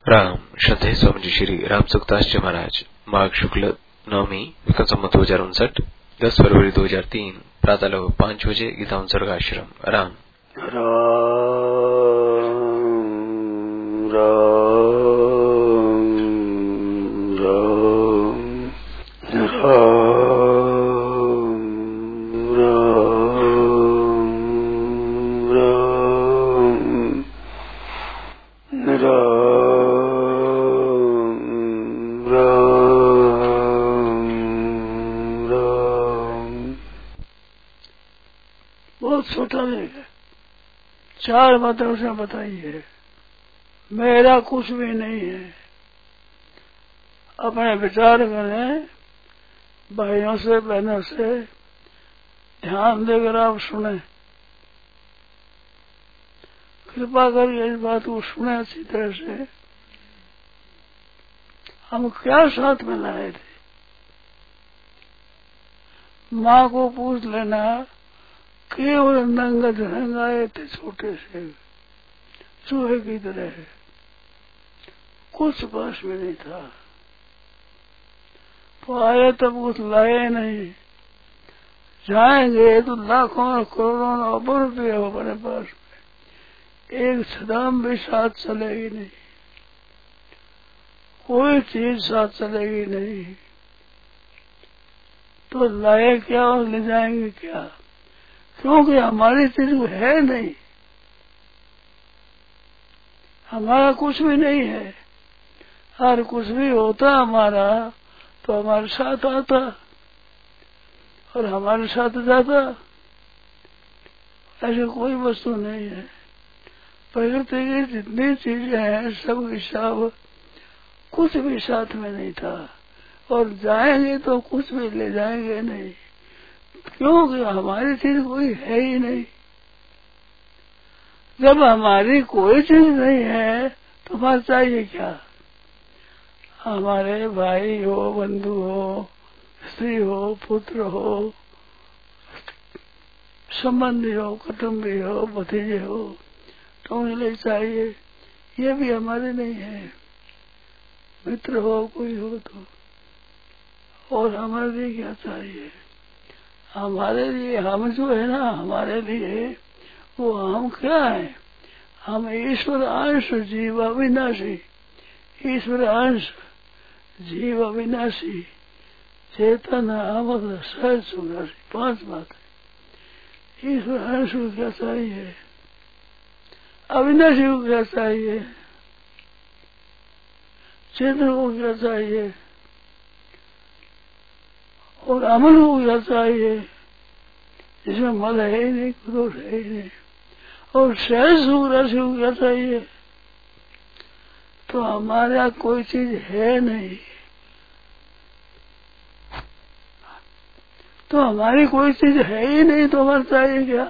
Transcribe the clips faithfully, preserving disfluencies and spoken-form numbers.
राम श्रद्धेय स्वामी जी श्री राम सुखदास जी महाराज माघ शुक्ल नवमी विक्रम संवत दो हजार उनसठ दस फरवरी दो हजार तीन प्रातः लगभग पांच बजे गीता सर्गाश्रम राम राम राम राम राम राम। बहुत छोटा लेख है, चार बातें उसने बताई है। मेरा कुछ भी नहीं है। अपने विचार करें, भाइयों से बहनों से ध्यान देकर आप सुने, कृपा करके इस बात को सुने अच्छी तरह से। हम क्या साथ में लाए थे? माँ को पूछ लेना, केवल नंग ढंग आए थे छोटे से चूहे की तरह, कुछ पास में नहीं था। तो आए तब कुछ लाए नहीं, जाएंगे तो लाखों और करोड़ों अरबों रुपये हो अपने पास में, एक सदाम भी साथ चलेगी नहीं, कोई चीज साथ चलेगी नहीं। तो लाए क्या और ले जाएंगे क्या? क्योंकि हमारी चीज है नहीं, हमारा कुछ भी नहीं है। और कुछ भी होता हमारा तो हमारे साथ आता और हमारे साथ जाता। ऐसे कोई वस्तु नहीं है। प्रकृति की जितनी चीजें हैं सब हिसाब कुछ भी साथ में नहीं था, और जाएंगे तो कुछ भी ले जाएंगे नहीं, क्योंकि हमारी चीज कोई है ही नहीं। जब हमारी कोई चीज नहीं है तो हमारा चाहिए क्या? हमारे भाई हो, बंधु हो, स्त्री हो, पुत्र हो, संबंधी हो, कुटुंबी हो, भतीजे हो, तो उन्हें चाहिए। ये भी हमारे नहीं है। मित्र हो कोई हो तो, और हमारे लिए क्या चाहिए? हमारे लिए हम जो है ना, हमारे लिए वो हम क्या है? हम ईश्वर अंश जीव अविनाशी, ईश्वर अंश जीव अविनाशी, चेतन अमर सहज सुनाशी, पांच बात है। ईश्वर अंश को क्या चाहिए? अविनाशी को क्या चाहिए? चेतन को क्या चाहिए? और अमर को क्या चाहिए? इसमें मल है ही नहीं, क्रोध है ही नहीं। और सहज सुख राशि को क्या चाहिए? तो हमारा कोई चीज है नहीं, तो हमारी कोई चीज है ही नहीं, तो हमारा चाहिए क्या?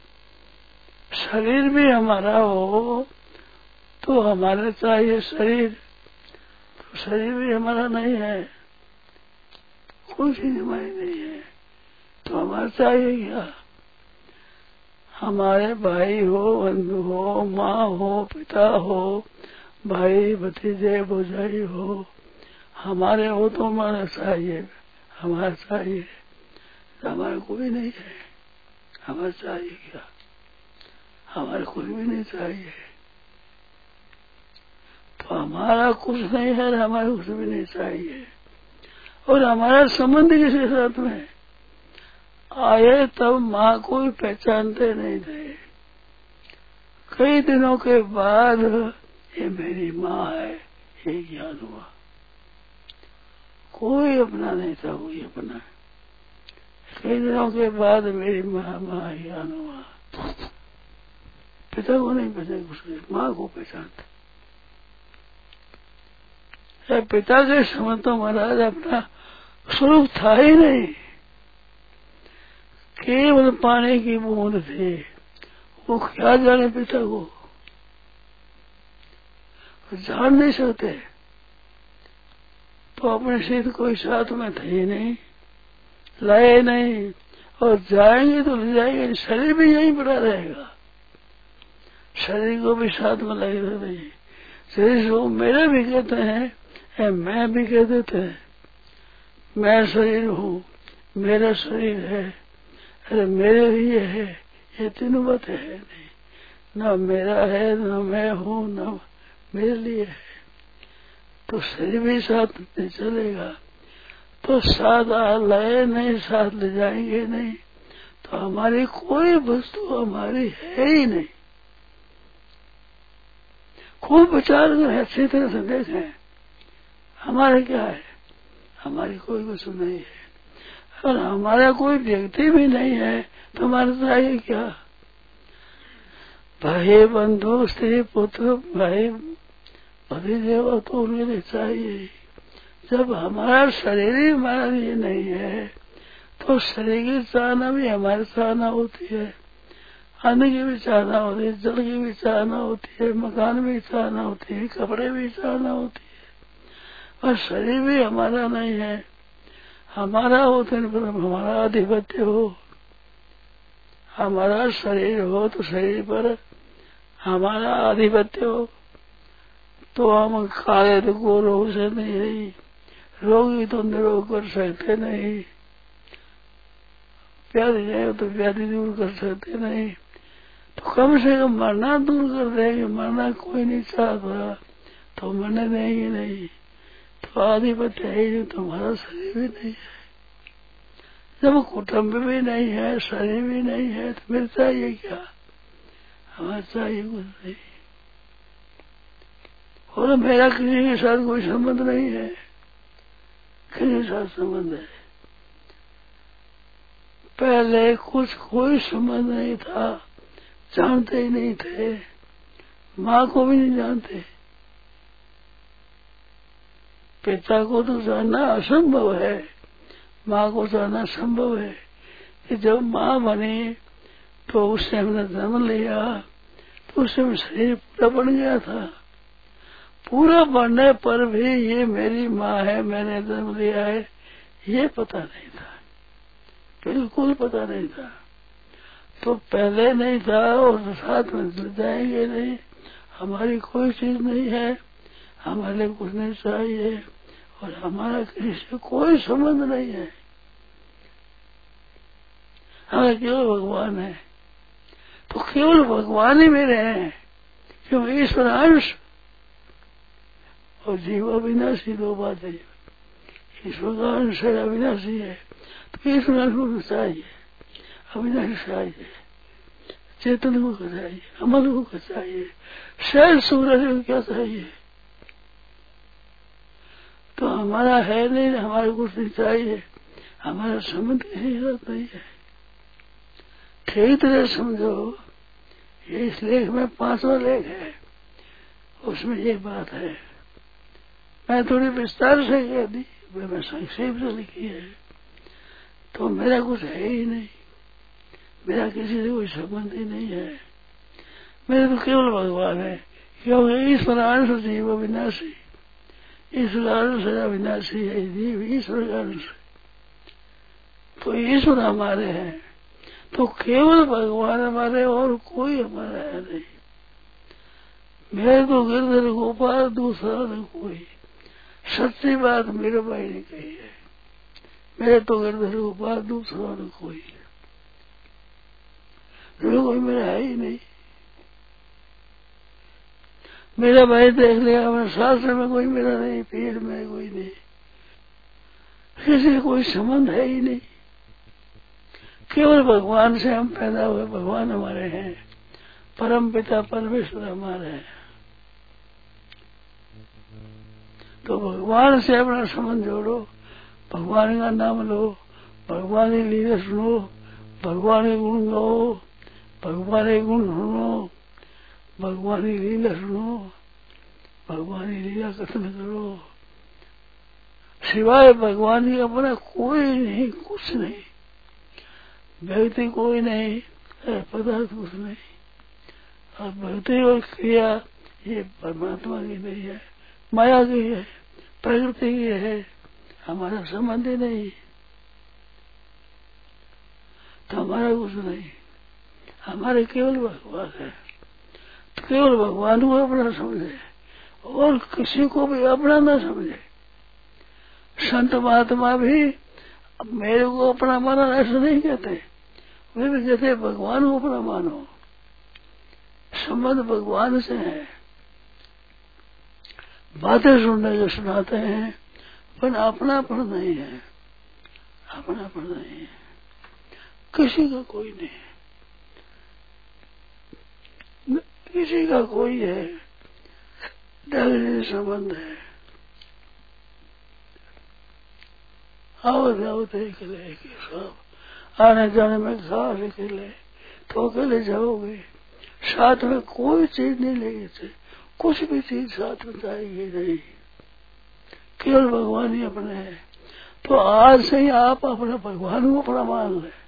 शरीर भी हमारा हो तो हमारा चाहिए शरीर, तो शरीर भी हमारा नहीं है, कोई चीज हमारी नहीं है, तो हमारा चाहिए क्या? हमारे भाई हो, बंधु हो, माँ हो, पिता हो, भाई भतीजे भौजाई हो, हमारे हो तो हमारा चाहिए, हमारा चाहिए। तो हमारा कोई नहीं है, हमारा चाहिए क्या? हमारे कुछ भी नहीं चाहिए। तो हमारा कुछ नहीं है, हमारे कुछ भी नहीं चाहिए। और हमारा संबंध किसी साथ में आए तब माँ को भी पहचानते नहीं थे। कई दिनों के बाद ये मेरी माँ है, ये ज्ञान हुआ। कोई अपना नहीं था, कोई अपना है। कई दिनों के बाद मेरी माँ माँ ज्ञान हुआ। पिता को नहीं पहचान, उसके माँ को पहचानते। पिता के समय तो महाराज अपना स्वरूप था ही नहीं, केवल पानी की बूंद थे। वो क्या जाने पिता को, जान नहीं सकते। तो अपने सिद्ध कोई साथ में थे ही नहीं, लाए नहीं, और जाएंगे तो ले जाएंगे। शरीर भी यहीं पड़ा रहेगा, शरीर को भी साथ में लगे नहीं। शरीर को मेरे भी कहते हैं, मैं भी कह देते हैं। मैं शरीर हूँ, मेरा शरीर है, अरे मेरे लिए है, ये तीनों बातें है नहीं। ना मेरा है, ना मैं हूँ, ना मेरे लिए है। तो शरीर भी साथ नहीं चलेगा, तो साथ लाए नहीं, साथ ले जाएंगे नहीं, तो हमारी कोई वस्तु हमारी है ही नहीं। खूब विचार करें, अच्छी तरह से देखें, हमारे क्या है, हमारी कोई वस्तु नहीं है। और हमारा कोई व्यक्ति भी नहीं है तो हमारे चाहिए क्या? भाई बंधु स्त्री पुत्र भाई पति देव तो उनके लिए चाहिए। जब हमारा शरीर ही हमारा लिए नहीं है तो शरीर की चाहना भी हमारी चाहना होती है, अन्न की भी चाहना होती है, जल की भी चाहना होती है, मकान भी चाहना होती है, कपड़े भी चाहना होती है। और शरीर भी हमारा नहीं है, हमारा होते पर हमारा आधिपत्य हो, हमारा शरीर हो तो शरीर पर हमारा आधिपत्य हो, तो हम काले तो को रोग से नहीं रही, रोगी तो निरोग कर सकते नहीं, व्याधि है तो व्याधि दूर कर सकते नहीं, तो कम से कम मरना दूर कर देंगे। मरना कोई नहीं चाहता तो मरने देंगे नहीं, तो आधिपत्य है नहीं, तो हमारा शरीर भी नहीं है। जब कुटुंब भी नहीं है, शरीर भी नहीं है, तो फिर चाहिए क्या? हमारा चाहिए कुछ नहीं। और मेरा किसी के साथ कोई संबंध नहीं है, किसी के साथ संबंध है। पहले कुछ कोई संबंध नहीं था, जानते ही नहीं थे, माँ को भी नहीं जानते, पिता को तो जानना असंभव है, माँ को जानना संभव है। कि जब माँ बनी तो उसने हमने जन्म लिया, तो उससे शरीर पूरा बन गया था। पूरा बनने पर भी ये मेरी माँ है, मैंने जन्म लिया है, ये पता नहीं था, बिल्कुल पता नहीं था। तो पहले नहीं था और साथ में जाएंगे नहीं। हमारी कोई चीज नहीं है, हमारे लिए कुछ नहीं चाहिए, और हमारा किसी से कोई संबंध नहीं है। हमारा केवल भगवान है, तो केवल भगवान ही मेरे हैं, क्योंकि ईश्वर अंश और जीव अविनाशी दो बात है। ईश्वर का अंश है, अविनाशी है, तो ईश्वर अंश को चाहिए, अविनाशी चाहिए, चेतन को चाहिए, अमल को चाहिए, शहर सूरज को क्या चाहिए? तो हमारा है नहीं, हमारे कुछ नहीं चाहिए, हमारा संबंध किसी के साथ नहीं है। ठीक तरह समझो, ये इस लेख में पांचवा लेख है, उसमें ये बात है। मैं थोड़ी विस्तार से कह दी, मैं संक्षेप से लिखी है। तो मेरा कुछ है ही नहीं, मेरा किसी से कोई संबंध ही नहीं है, मेरे तो केवल भगवान है। क्योंकि ईश्वर अंश जीव अविनाशी, ईश्वर अंश अविनाशी है, जीव ईश्वर का अंश, तो ईश्वर हमारे हैं, तो केवल भगवान हमारे, और कोई हमारा है नहीं। मेरे तो गिरधर गोपाल, दूसरा न कोई। सच्ची बात मेरे भाई ने कही है, मेरे तो गिरधर गोपाल, दूसरा न कोई, कोई मेरा है ही नहीं। मेरा भाई देख लिया, हमारे शास्त्र में कोई मेरा नहीं, पीर में कोई नहीं, किसी से कोई संबंध है ही नहीं। केवल भगवान से हम पैदा हुए, भगवान हमारे हैं, परम पिता परमेश्वर हमारे हैं। तो भगवान से अपना संबंध जोड़ो, भगवान का नाम लो, भगवान की लीला सुनो, भगवान के गुण गाओ, भगवान के गुण सुनो, भगवान की लीला सुनो, भगवान की लीला कथन करो। सिवाय भगवान की अपना कोई नहीं, कुछ नहीं, व्यक्ति कोई नहीं, पदार्थ कुछ नहीं। और भक्ति और क्रिया ये परमात्मा की नहीं है, माया की है, प्रकृति की है, हमारा संबंध ही नहीं। तो हमारा कुछ नहीं, हमारे केवल भगवान है। तो केवल भगवान को अपना समझे और किसी को भी अपना न समझे। संत महात्मा भी मेरे को अपना माना ऐसा नहीं कहते, वे भी कहते भगवान को अपना मानो, संबंध भगवान से है। बातें सुनने को सुनाते हैं पर अपनापन नहीं है, अपनापन नहीं है, किसी का कोई नहीं है, किसी का कोई है, डगरी संबंध है। आओ जाओ तो अकेले सब आने जाने में खास अकेले, तो अकेले जाओगे, साथ में कोई चीज नहीं लेगी थे, कुछ भी चीज साथ में जाएगी नहीं, केवल भगवान ही अपने है। तो आज से ही आप अपने भगवान को अपना मान ले।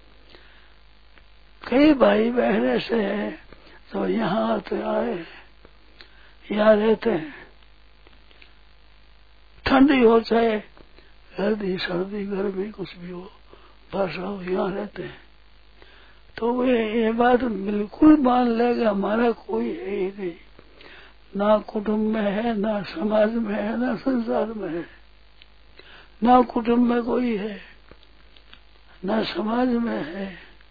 कई भाई बहन ऐसे हैं तो यहाँ आते आए, यहाँ रहते हैं, ठंडी हो चाहे सर्दी सर्दी गर्मी कुछ भी हो, वर्षा हो, यहाँ रहते हैं। तो वे ये बात बिल्कुल मान लेगा हमारा कोई है ही नहीं, ना कुटुंब में है, ना समाज में है, ना संसार में है, ना कुटुंब में कोई है, ना समाज में है,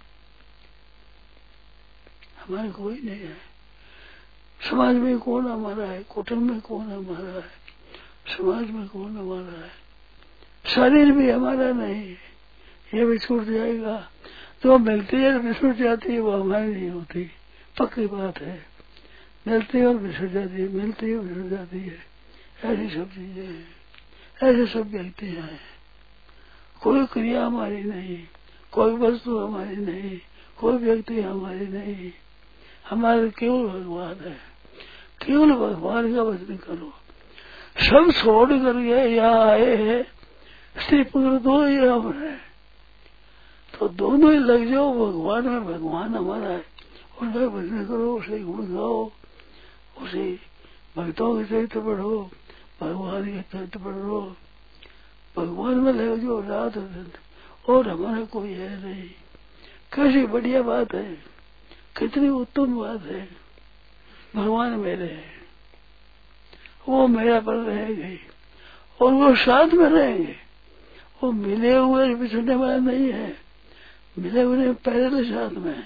हमारे कोई नहीं है। समाज में कौन हमारा है, कुटुंब में कौन हमारा है, समाज में कौन हमारा है, शरीर भी हमारा नहीं है, ये भी छूट जाएगा। जो मिलती है बिछुट जाती है वो हमारी नहीं होती, पक्की बात है। मिलती है और बिछुट जाती है, मिलती है और बिछुट जाती है, ऐसी सब चीजें हैं, ऐसे सब व्यक्तियां हैं। कोई क्रिया हमारी नहीं, कोई वस्तु हमारी नहीं, कोई व्यक्ति हमारी नहीं, हमारे केवल भगवान है। केवल भगवान का भजन करो, सब छोड़ करके यहाँ आए हैं, स्त्री पुत्र दो ही हम है, तो दोनों ही लग जाओ भगवान में। भगवान हमारा है, उनका भजन करो, उसे गुण गाओ, उसे भक्तों के चरित्र पढ़ो, भगवान के चरित्र पढ़ो, भगवान में लग जाओ रात दिन, और हमारा कोई है नहीं। कैसी बढ़िया बात है, कितनी उत्तम बात है। भगवान मेरे है, वो मेरा पर रहेंगे और वो साथ में रहेंगे, वो मिले हुए बिछड़ने वाले नहीं है, मिले हुए पहले साथ में।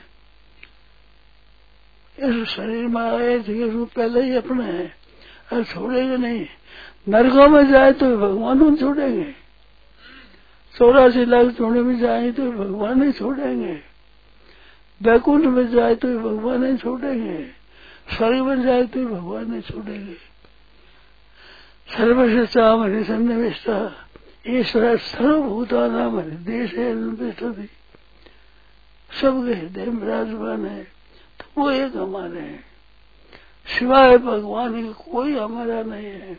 इस शरीर में आए थे पहले ही अपने है, और छोड़ेंगे नहीं। नरकों में जाए तो भगवान को छोड़ेंगे, चौरासी लाख चौड़े में जाए तो भगवान नहीं छोड़ेंगे, बैकुंठ में जाए तो भगवान नहीं छोड़ेंगे, स्वर्ग में जाए तो भगवान नहीं छोड़ेंगे। सर्वशिष्टा हमारे सन्निविष्टा ईश्वर सर्वभूता नाम हृदय से सबके हृदय में विराजमान है, तो वो एक हमारे हैं, सिवाय भगवान का कोई हमारा नहीं है।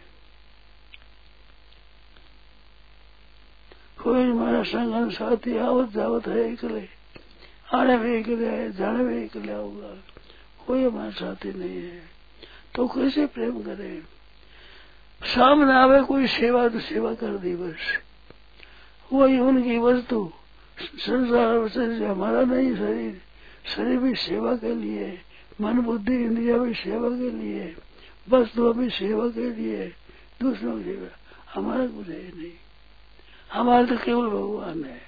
कोई हमारा संगन साथी आवत जावत है अकेले, आने में अकेले है, जाने में अकेले होगा, कोई हमारा साथी नहीं है। तो कैसे प्रेम करें? सामने आवे कोई सेवा तो सेवा कर दी बस, वही उनकी वस्तु। संसार से हमारा नहीं, शरीर शरीर भी सेवा के लिए, मन बुद्धि इंद्रिया भी सेवा के लिए, वस्तु भी सेवा के लिए, दूसरों की सेवा। हमारा कुछ है नहीं, हमारा तो केवल भगवान है।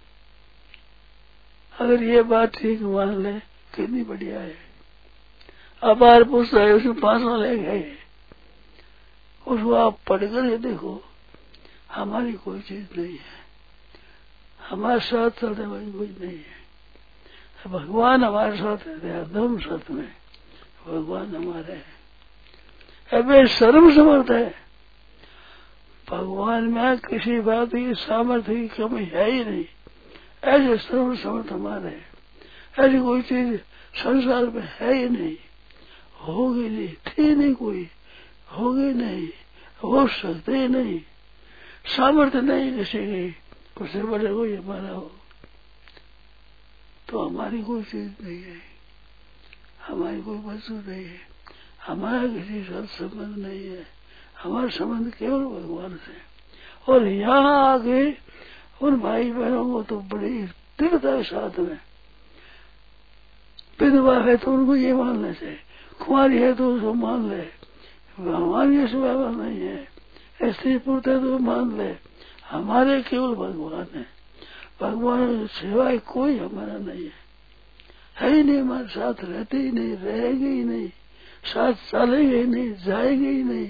अगर ये बात ठीक मान ले कितनी बढ़िया है। अब बार पूछ रहे उसमें पांच सौ ले गए, उसको आप पढ़कर ये देखो, हमारी कोई चीज नहीं है, हमारे साथ चलने वाली कोई नहीं है। भगवान हमारे साथ रहते हैं, धर्म साथ में भगवान हमारे हैं। अब सर्व समर्थ है, भगवान में किसी बात की सामर्थ्य की कमी है ही नहीं, ऐसे सर्व समर्थ हमारे हैं। ऐसी कोई चीज संसार में है ही नहीं, होगी नहीं, थी नहीं, कोई होगी नहीं, हो सकते ही नहीं, सामर्थ्य नहीं किसी की उससे बड़े कोई हमारा हो। तो हमारी कोई चीज नहीं है, हमारी कोई वस्तु नहीं है, हमारा किसी साथ संबंध नहीं है, हमारा संबंध केवल भगवान से। और यहाँ आके उन भाई बहनों को तो बड़ी दृढ़ता है साथ में, विधवा है तो उनको ये मान ले, कुंवारी है तो उसको मान ले, भगवान ये स्वभाव नहीं है। ऐसे पूर्ते तो मान ले हमारे केवल भगवान है, भगवान सिवाय कोई हमारा नहीं है, है ही नहीं, हमारे साथ रहते ही नहीं, रहेंगे ही नहीं, साथ चलेंगे ही नहीं, जाएंगे ही नहीं।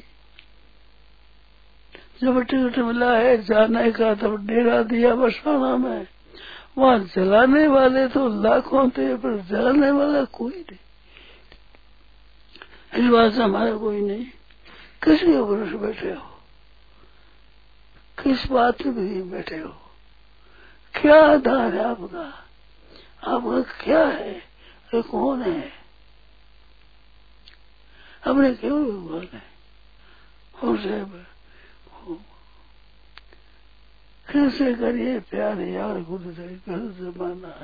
जब टिकट मिला है जाने का तब डेरा दिया बरसाना में, वहाँ जलाने वाले तो लाखों थे पर जलाने वाला कोई नहीं। इस बात से हमारा कोई नहीं। किसी के भरोसे बैठे हो, किस बात में भी बैठे हो, क्या आधार है आपका, आपका क्या है, ये कौन है? हमने केवल भगवान है। उसे कैसे करिए प्यार यार खुद से घर से माना है।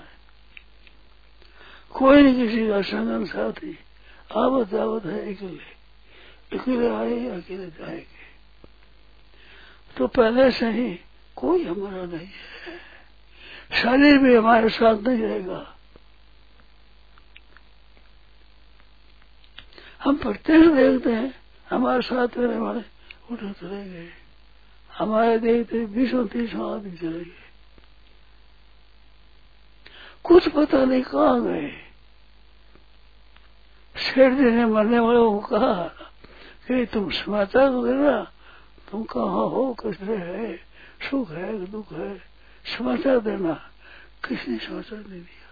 कोई नहीं किसी का संगन साथी, आवत आवत है अकेले, अकेले आए अकेले जाएंगे। तो पहले से ही कोई हमारा नहीं है, शरीर भी हमारे साथ नहीं रहेगा। हम प्रत्येक देखते हैं हमारे साथ रहने वाले उठे चले गए, हमारे देखते बीसों तीसों आदमी चले गए, कुछ पता नहीं कहाँ गए। शेर जी ने मरने वाले को कहा कि तुम समाचार तो देना, तुम कहाँ हो, कैसे है, सुख है दुख है, समाचार देना। किसी ने समाचार नहीं दिया।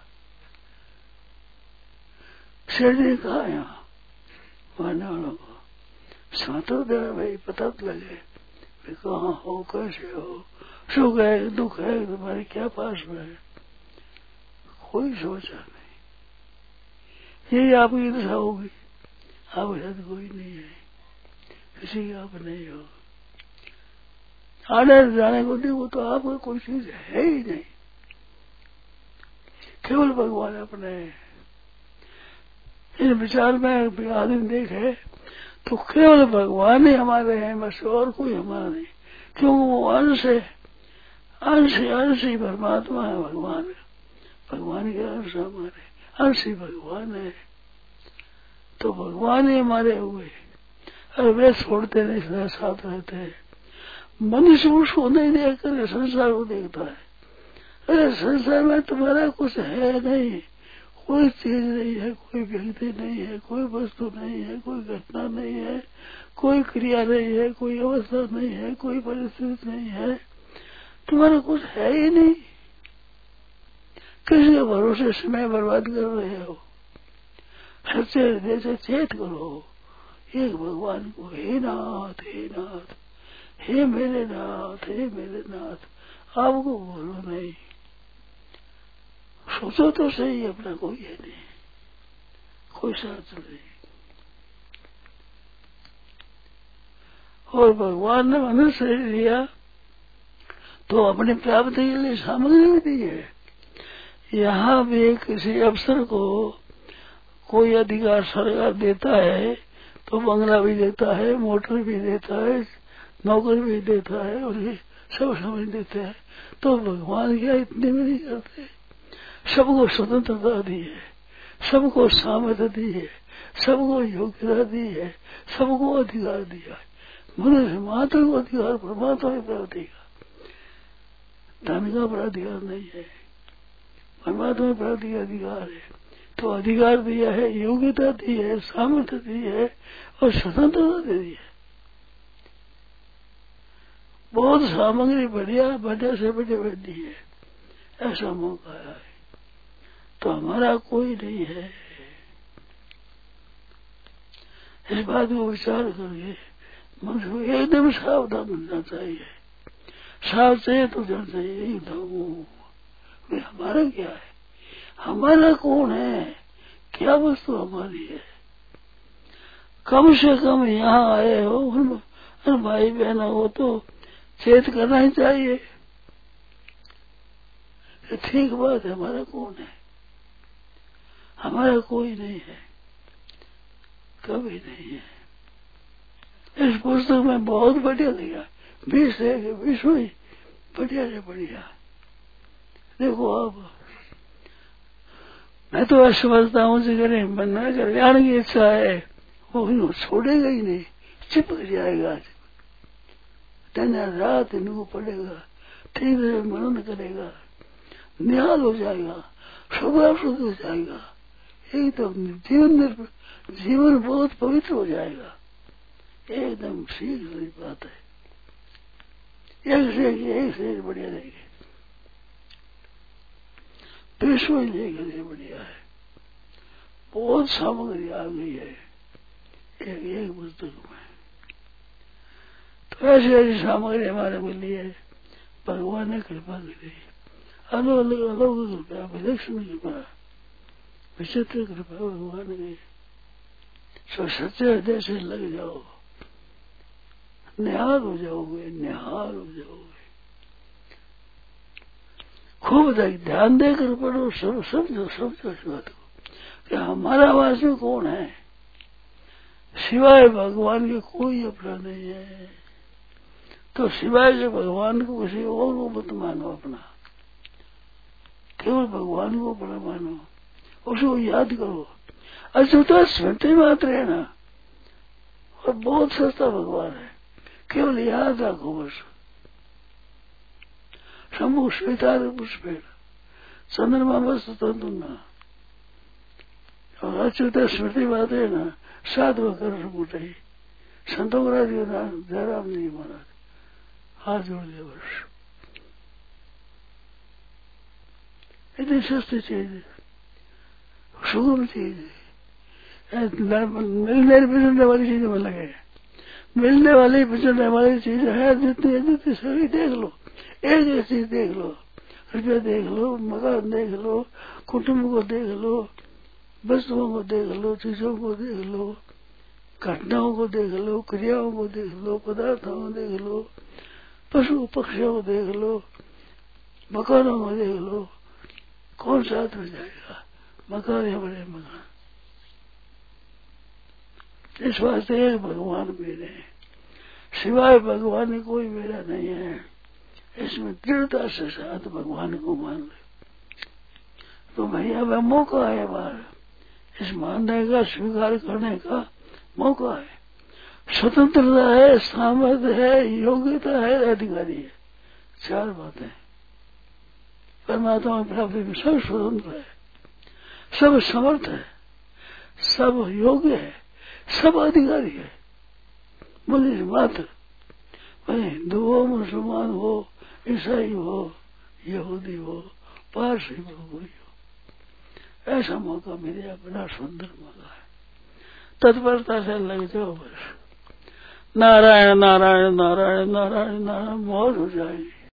शेर जी ने कहा यहाँ मरने वालों को समाचार देना, भाई पता तो लगे कहाँ हो, कैसे हो, सुख है दुख है, तुम्हारे क्या पास में है। कोई समाचार नहीं। यही आपकी दशा होगी, आप शायद कोई नहीं है, किसी का आप नहीं हो। आने जाने को नहीं, वो तो आपका कोई चीज है ही नहीं, केवल भगवान अपने। इन विचार में आदमी देखे तो केवल भगवान ही हमारे हैं, बस और कोई हमारा नहीं। क्योंकि वो अंश है, अंश अंश ही परमात्मा है, भगवान भगवान के अंश हमारे, अंश ही भगवान है। तो भगवान ही हमारे हुए, अरे वे छोड़ते नहीं, सदा साथ रहते हैं। मनुष्य उसको नहीं देखकर संसार को देखता है। अरे संसार में तुम्हारा कुछ है नहीं, कोई चीज नहीं है, कोई व्यक्ति नहीं है, कोई वस्तु नहीं है, कोई घटना नहीं है, कोई क्रिया नहीं है, कोई अवस्था नहीं है, कोई परिस्थिति नहीं है, तुम्हारा कुछ है ही नहीं। किसी के भरोसे समय बर्बाद कर रहे हो। सच्चे हृदय से चेत करो एक भगवान को, हे नाथ हे नाथ, हे मेरे नाथ हे मेरे नाथ। आपको बोलो नहीं, सोचो तो सही, अपना कोई है नहीं, कोई साथ नहीं। और भगवान ने मनुष्य शरीर लिया तो अपने प्राप्ति के लिए सामग्री भी दी है। यहाँ भी किसी अफसर को कोई अधिकार सरकार देता है तो बंगला भी देता है, मोटर भी देता है, नौकरी भी देता है, और ये सब समझ देते हैं। तो भगवान क्या इतने में नहीं करते? सबको स्वतंत्रता दी है, सबको सामर्थ्य दी है, सबको योग्यता दी है, सबको अधिकार दिया है। मनुष्य मात्र को अधिकार परमात्मा की प्राप्ति का, धन का पर अधिकार नहीं है, परमात्मा की प्राप्ति का अधिकार है। तो अधिकार दिया है, योग्यता दी है, सामर्थ्य दी है और स्वतंत्रता दे दी है। बहुत सामग्री बढ़िया बढ़िया से बढ़िया दी है, ऐसा मौका है। तो हमारा कोई नहीं है। इस बात को विचार करके मनुष्य को एकदम सावधान बनना चाहिए। सावचेत हो जाना चाहिए, यही बताऊं हमारा क्या है, हमारा कौन है, क्या वस्तु हमारी है। कम से कम यहाँ आए हो उन भाई बहनों को तो चेत करना ही चाहिए। ठीक बात है, हमारा कौन है, हमारा कोई नहीं है, कभी नहीं है। इस पुस्तक में बहुत बढ़िया दिया, बीस है बीस हुई बढ़िया से बढ़िया। देखो आप, मैं तो ऐसा समझता हूँ जिन्हें बनना कल्याण की इच्छा है वो छोड़ेगा ही नहीं, चिपक जाएगा। दिन रात इनको पड़ेगा, ठीक से मनन करेगा, निहाल हो जाएगा, स्वभाव शुद्ध हो जाएगा, एकदम जीवन जीवन बहुत पवित्र हो जाएगा। एकदम ठीक सही बात है। एक से एक से एक बढ़िया रहेगी, विश्व लेके लिए बढ़िया है। बहुत सामग्री आ गई है एक एक पुस्तक में। तो ऐसी ऐसी सामग्री हमारे मिली है, भगवान ने कृपा करी, अलग अलग अलग कृपा, विलक्षण कृपा, विचित्र कृपा भगवान की। सो सच्चे हृदय से लग जाओ, निहाल हो जाओगे, निहाल हो जाओगे। खूब ध्यान देकर पढ़ो, सब समझो समझो इस बात को कि हमारा वास्तव कौन है। सिवाय भगवान के कोई अपना नहीं है। तो सिवाय के भगवान को किसी और को मत मानो अपना, केवल भगवान को अपना मानो, उसको याद करो। अछूता स्मृति मात्र है ना, और बहुत सस्ता भगवान है, केवल याद रखो बस। शंभु स्वीकार पुष्पेण चंद्रमा बस तंतुना, और अच्युत स्मृति बात है ना, साधु कर मुटाई। संतों का जयराम जी महाराज हाथ जोड़ दिया बस। इतनी सस्ती चीज है, सुगम चीज है, मिलने बिछड़ने वाली चीज में लगे, मिलने वाली बिछड़ने वाली चीज है जितनी जितनी सभी देख लो। एक एक चीज देख लो, रुपया देख लो, मकान देख लो, कुटुंब को देख लो, वस्तुओं को देख लो, चीजों को देख लो, घटनाओं को देख लो, क्रियाओं को देख लो, पदार्थों को देख लो, पशु पक्षियों को देख लो, मकानों को देख लो। कौन साथ हो जाएगा? मकान है बड़े मकान। इस वास्ते एक भगवान मेरे हैं, सिवाय भगवान कोई मेरा नहीं है। इसमें दृढ़ता से साथ भगवान को मान ले तो भैया वह मौका है बार, इस मानने का स्वीकार करने का मौका है। स्वतंत्रता है, सामर्थ्य है, योग्यता है, अधिकारी है, चार बातें। परमात्मा की प्राप्ति में सब स्वतंत्र है, सब समर्थ है, सब योग्य है, सब अधिकारी है। बोले मात्र भाई हिंदू हो, मुसलमान हो, ईसाई हो, यहूदी हो, पारसी हो, कोई हो, ऐसा मौका मिले, बड़ा सुंदर मौका है। तत्परता से लग जाओ बस। नारायण नारायण नारायण नारायण नारायण मौज हो जाएगी।